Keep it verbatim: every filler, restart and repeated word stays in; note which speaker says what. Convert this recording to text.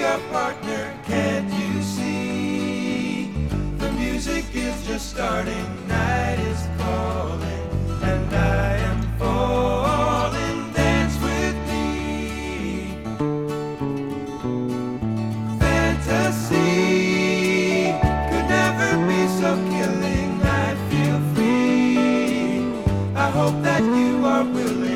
Speaker 1: our partner, can't you see? The music is just starting, night is calling, and I am falling, dance with me. Fantasy could never be so killing, I feel free. I hope that you are willing